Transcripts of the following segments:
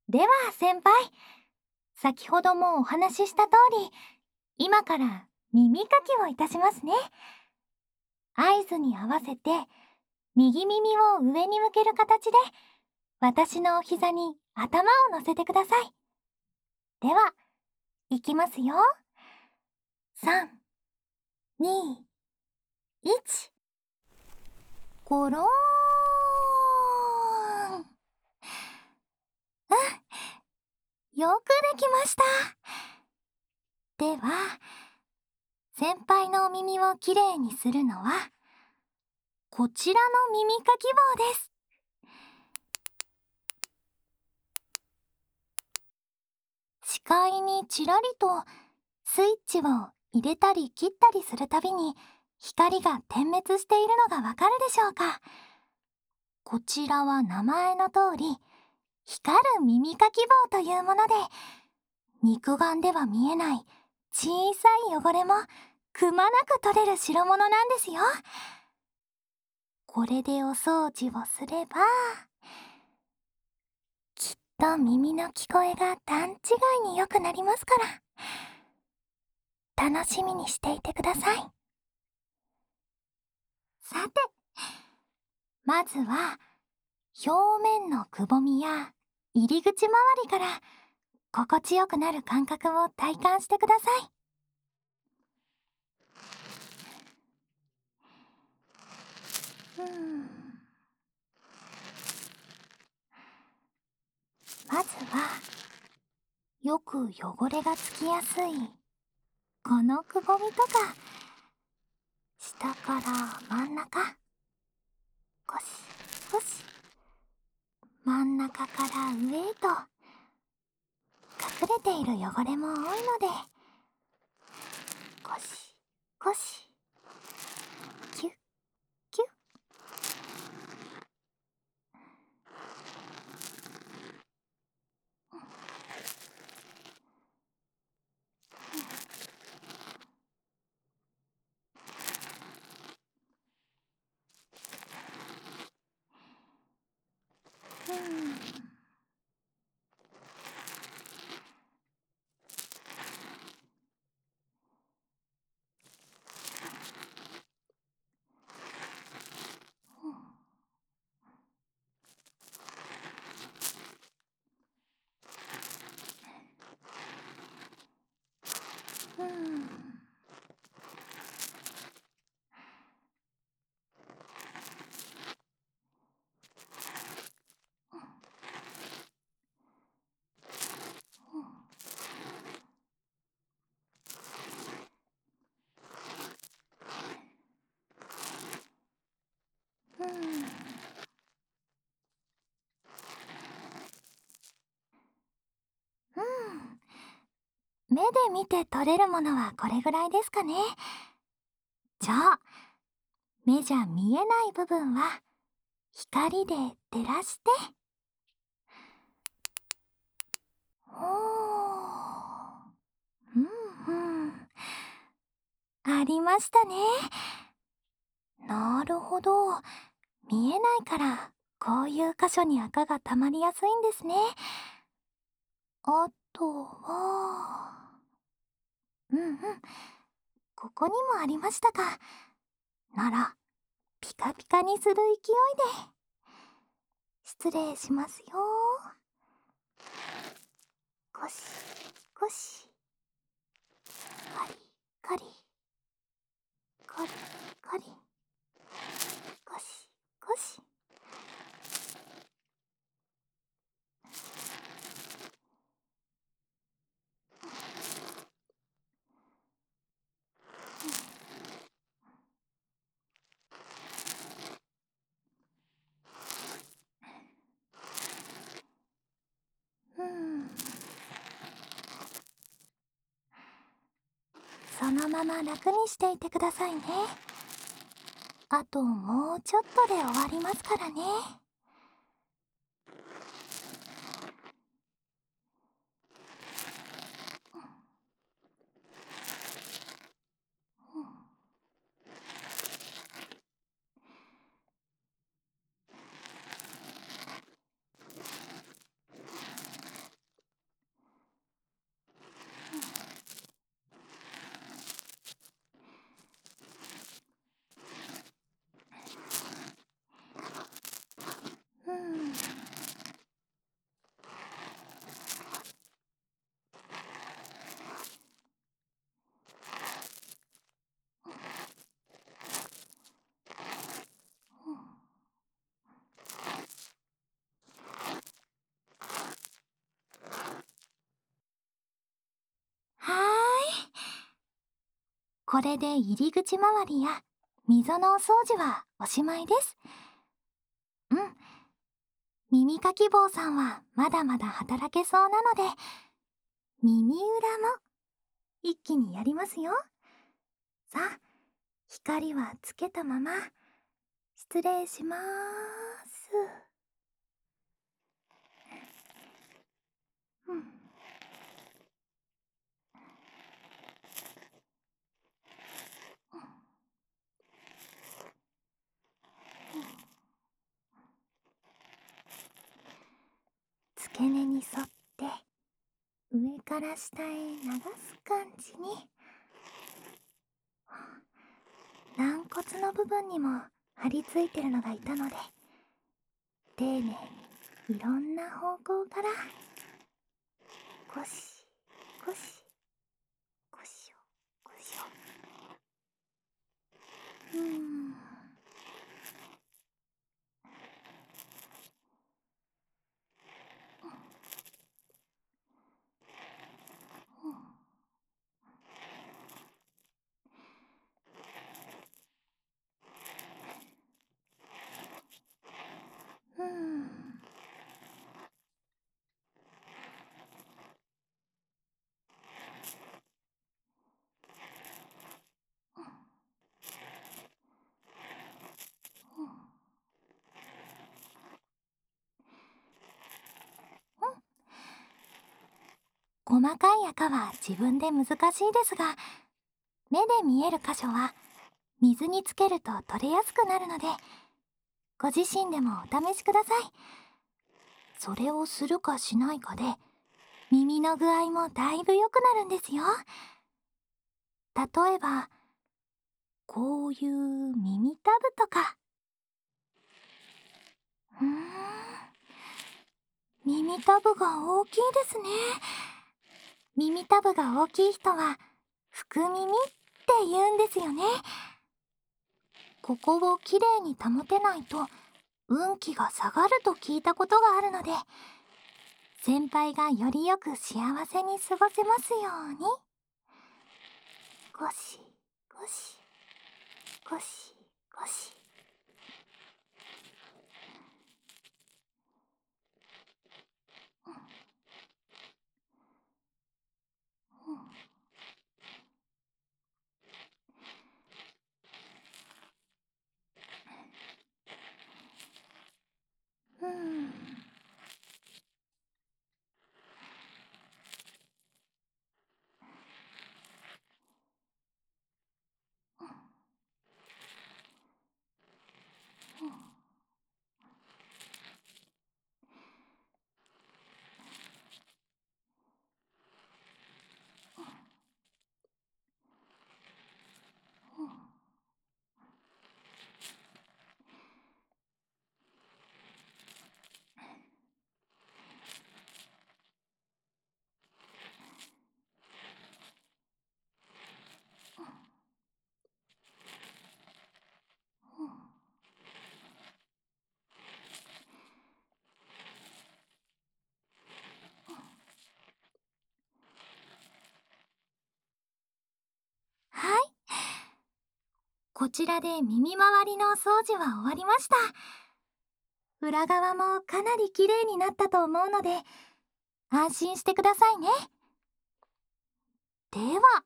では先輩、先ほどもお話しした通り、今から耳かきをいたしますね。合図に合わせて、右耳を上に向ける形で、私のお膝に頭を乗せてください。では、いきますよ。3、2、1。ゴローン。よくできました。では、先輩のお耳をきれいにするのは、こちらの耳かき棒です。視界にちらりとスイッチを入れたり切ったりするたびに光が点滅しているのがわかるでしょうか。こちらは名前の通り、光る耳かき棒というもので、肉眼では見えない小さい汚れもくまなく取れる代物なんですよ。これでお掃除をすれば、きっと耳の聞こえが段違いに良くなりますから、楽しみにしていてください。さて、まずは表面のくぼみや入り口周りから心地よくなる感覚を体感してください。まずはよく汚れがつきやすいこのくぼみとか、下から真ん中、ゴシゴシ、真ん中から上へと隠れている汚れも多いので、ゴシゴシ、キュッキュッ。目で見て取れるものはこれぐらいですかね。じゃあ、目じゃ見えない部分は光で照らして。ありましたね。なるほど。見えないからこういう箇所に赤が溜まりやすいんですね。あとは、ここにもありましたか。なら、ピカピカにする勢いで。失礼しますよ。ゴシゴシ、カリカリ、カリカリ、ゴシゴシ。そのまま楽にしていてくださいね。あともうちょっとで終わりますからね。 これで入り口周りや溝のお掃除はおしまいです。うん。耳かき棒さんはまだまだ働けそうなので、耳裏も一気にやりますよ。さあ、光はつけたまま。失礼しまーす。うん。付け根に沿って上から下へ流す感じに。軟骨の部分にも張り付いてるのがいたので、丁寧にいろんな方向からゴシゴシゴショゴショ。うん。細かい赤は自分で難しいですが、目で見える箇所は水につけると取れやすくなるので、ご自身でもお試しください。それをするかしないかで耳の具合もだいぶ良くなるんですよ。例えばこういう耳たぶとか。耳たぶが大きいですね。耳たぶが大きい人は福耳って言うんですよね。ここをきれいに保てないと運気が下がると聞いたことがあるので、先輩がよりよく幸せに過ごせますように。ゴシゴシゴシゴシ。うん。はい。こちらで耳周りの掃除は終わりました。裏側もかなり綺麗になったと思うので、安心してくださいね。では、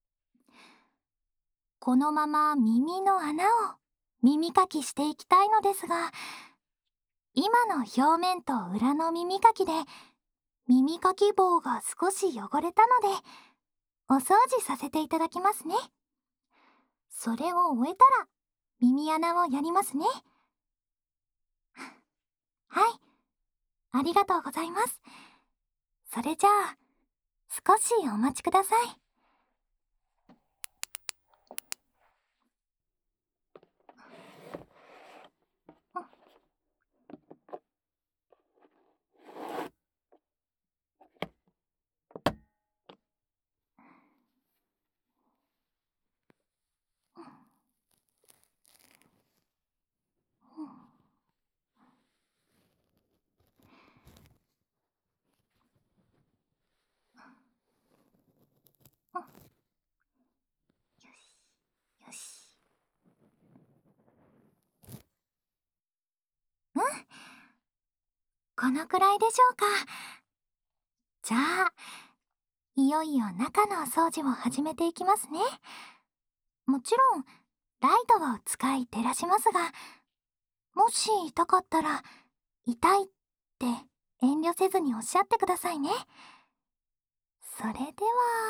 このまま耳の穴を耳かきしていきたいのですが、今の表面と裏の耳かきで耳かき棒が少し汚れたので、お掃除させていただきますね。それを終えたら耳穴をやりますね。はい、ありがとうございます。それじゃあ、少しお待ちください。 このくらいでしょうか。じゃあ、いよいよ中のお掃除を始めていきますね。もちろん、ライトを使い照らしますが、もし痛かったら、痛いって遠慮せずにおっしゃってくださいね。それでは、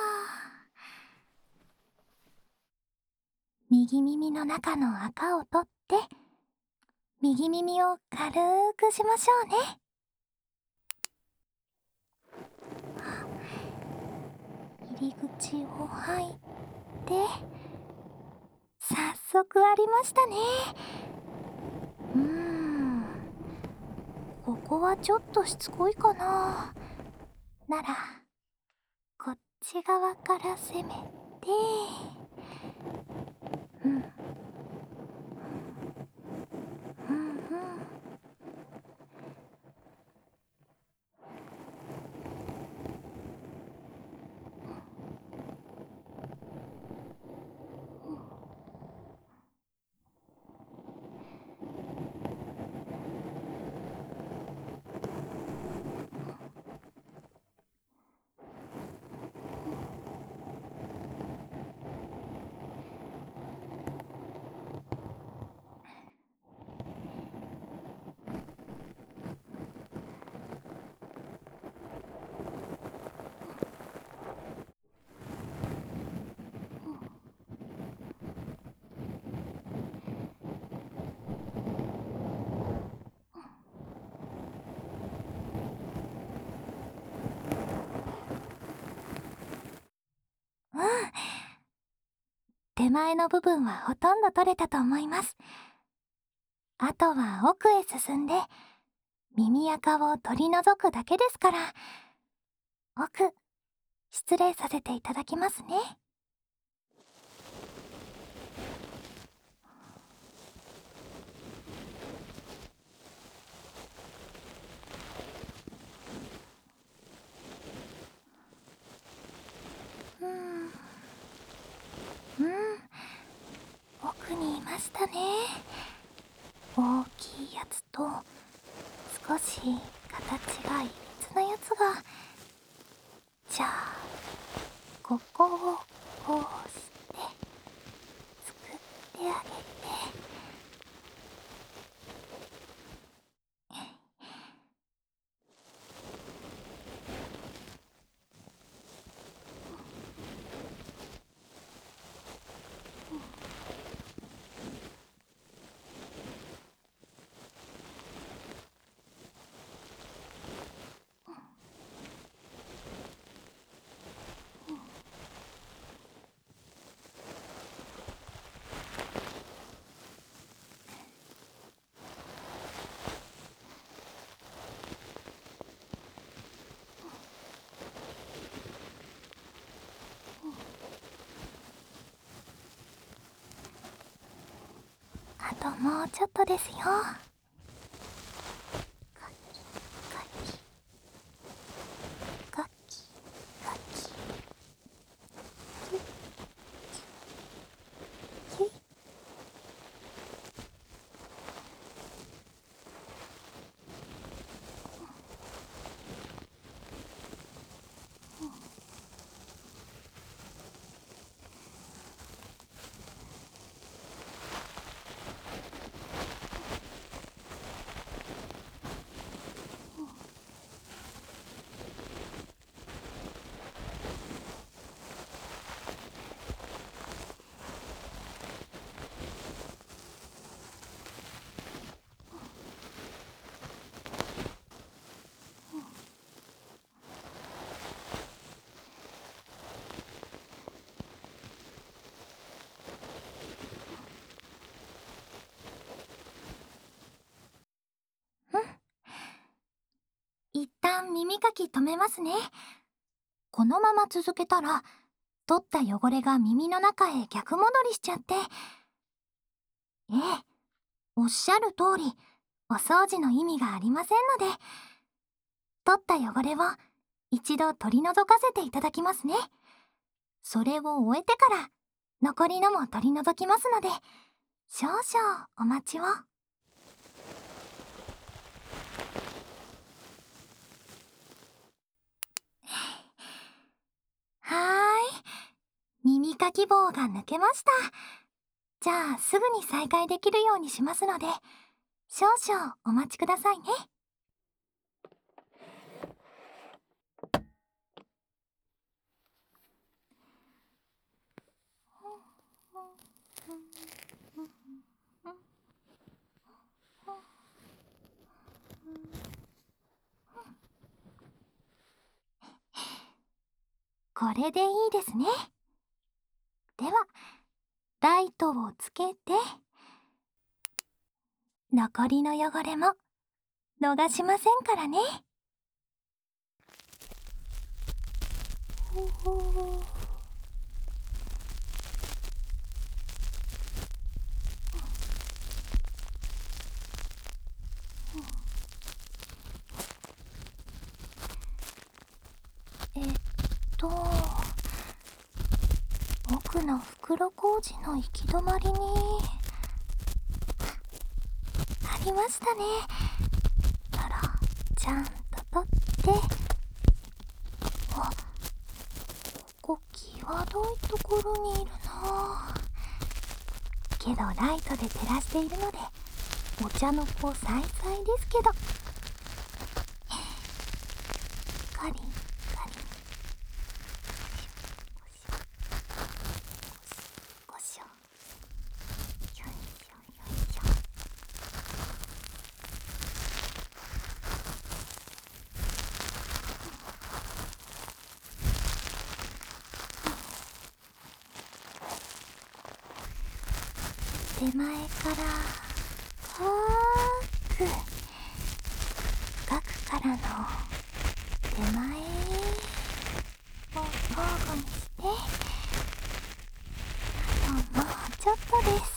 右耳の中の赤を取って、右耳を軽くしましょうね。入り口を入って、早速ありましたね。ここはちょっとしつこいかな。なら、こっち側から攻めて、うん。うんうん。手前の部分はほとんど取れたと思います。あとは奥へ進んで、耳垢を取り除くだけですから、奥、失礼させていただきますね。奥にいましたね。大きいやつと、少し形がいびつなやつが。じゃあ、ここをこうして、すくってあげて。あともうちょっとですよ。カキカキカキカキ。キュイ。一旦耳かき止めますね。このまま続けたら、取った汚れが耳の中へ逆戻りしちゃって。ええ、おっしゃる通り、お掃除の意味がありませんので、取った汚れを一度取り除かせていただきますね。それを終えてから、残りのも取り除きますので、少々お待ちを。 ーい。耳かき棒が抜けました。じゃあすぐに再開できるようにしますので、少々お待ちくださいね。これでいいですね。では、ライトをつけて、残りの汚れも逃しませんからね。えっと、奥の袋小路の行き止まりにありましたね。ならちゃんと取って。あ、ここ際どいところにいるな。けどライトで照らしているのでお茶の子さいさいですけど、カリンカリン、ゴショゴショ、よいしょよいしょ。手前から深く、深くからの手前を交互にして、あともうちょっとです。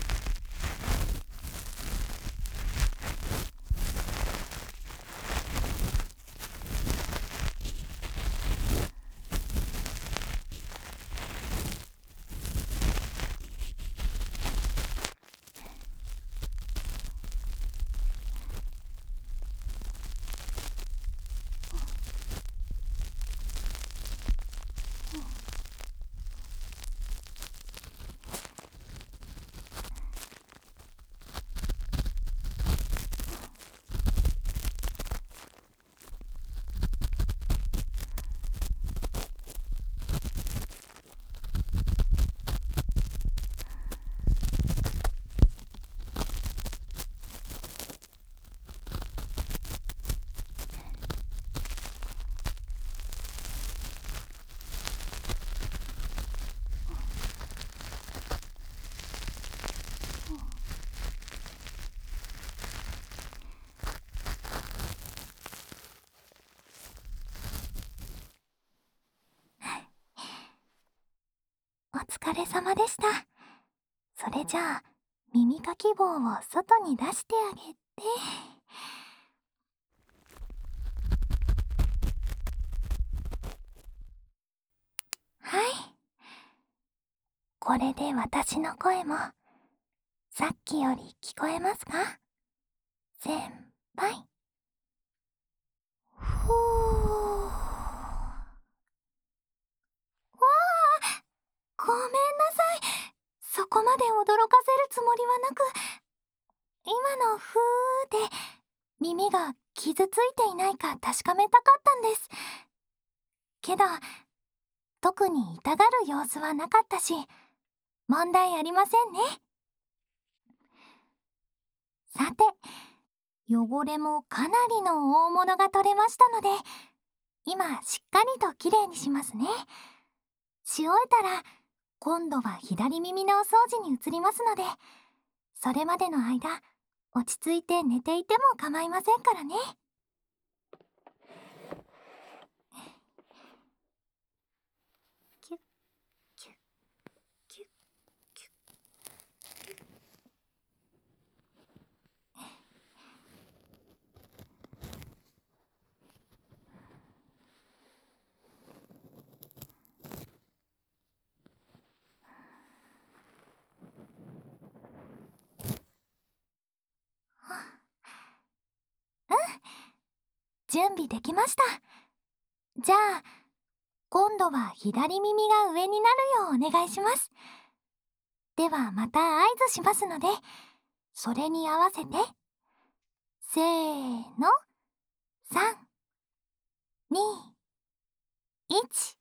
お疲れ様でした。それじゃあ耳かき棒を外に出してあげて。はい。これで私の声もさっきより聞こえますか？先輩。ふう。わあ、ごめんなさい。そこまで驚かせるつもりはなく、今のふーで耳が傷ついていないか確かめたかったんです。けど、特に痛がる様子はなかったし、問題ありませんね。さて、汚れもかなりの大物が取れましたので、今しっかりときれいにしますね。し終えたら、今度は左耳のお掃除に移りますので、それまでの間、落ち着いて寝ていても構いませんからね。キュッキュッキュッキュッ。準備できました。じゃあ、 今度は左耳が上になるようお願いします。ではまた合図しますので、それに合わせて、せーの、3、2、1。